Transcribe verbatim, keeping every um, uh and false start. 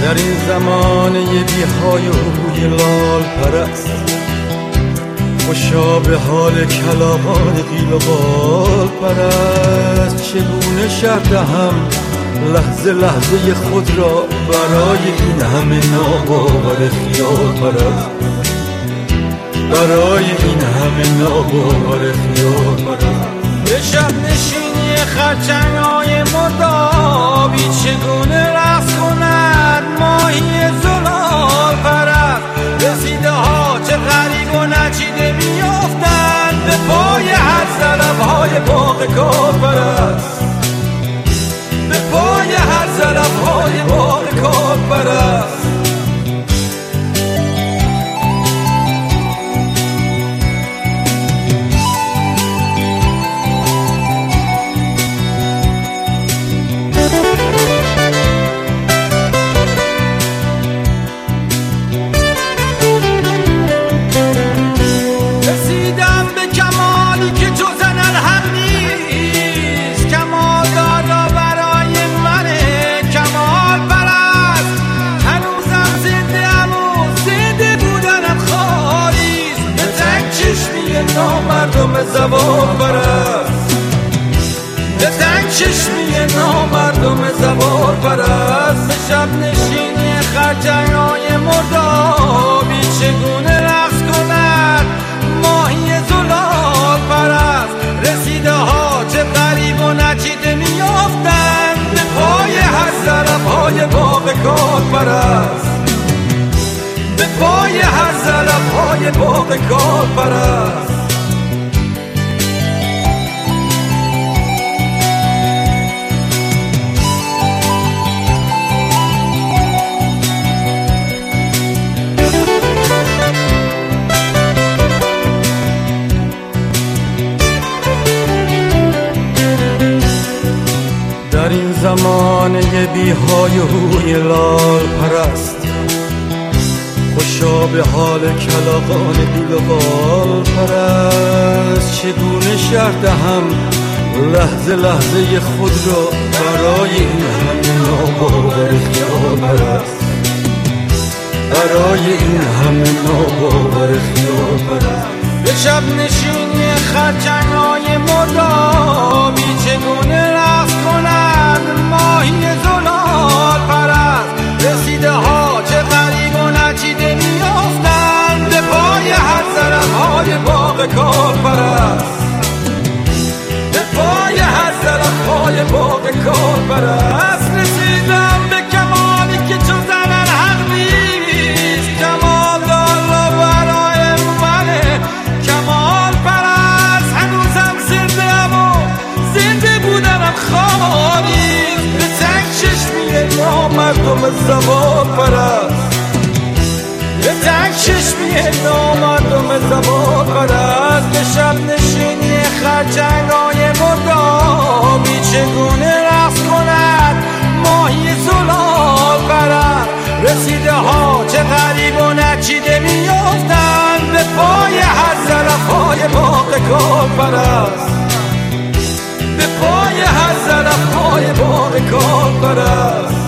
در این زمانه بی‌های و روی لال پرست، خوشا به حال کلاغان قیل و قال پرست. چگونه شرح دهم لحظه لحظه خود را برای این همه ناباور خیال پرست، برای این همه ناباور خیال پرست. به شب نشینی خرچنگ‌های مردابی چگونه رقص کند ماهی زلال پرست. رسیده ها چه غریب و نچیده میافتند به پای هر ظرف‌های باغ کار پرست، به پای هر ظرف‌های باغ کار پرست. نامردم زبان پرست، به تنگ چشمی نامردم زبان پرست. به شب نشینی خرچنگ‌های مردابی چگونه رقص کند ماهی زلال پرست. رسیده ها چه غریب و نچیده میافتند به پای هر ظرف‌های باغ کار پرست، به پای هر ظرف‌های باغ کار پرست. در این زمانه بی‌های و روی لال پرست، خوشا به حال کلاغان قیل و قال پرست. چگونه شرح دهم لحظه لحظه خود را برای این همه ناباور خیال پرست، برای این همه ناباور خیال پرست. به شب نشینی خرچنگ‌های مردابی چگونه رقص کنند ماهی زلال پرست. رسیده ها چه غریب و نچیده میافتند به پای هر ظرف‌های باغ کار پرست، به پای هر ظرف‌های باغ کار پرست. رسیدم به کمالی که چون زنن حق نیست، کمال دالا برای منه کمال پرست. هنوزم زنده ام و زنده بودنم خالی، به تنگ چشمی نامردم زبان پرست، به تنگ چشمی نامردم زبان پرست. به شب نشینی خرچنگ‌های مردابی چگونه رقص کند ماهی زلال پرست. رسیده ها چه غریب و نچیده میافتند به پای هر ظرف‌های باغ کار پرست، به پای هر ظرف‌های باغ کار پرست.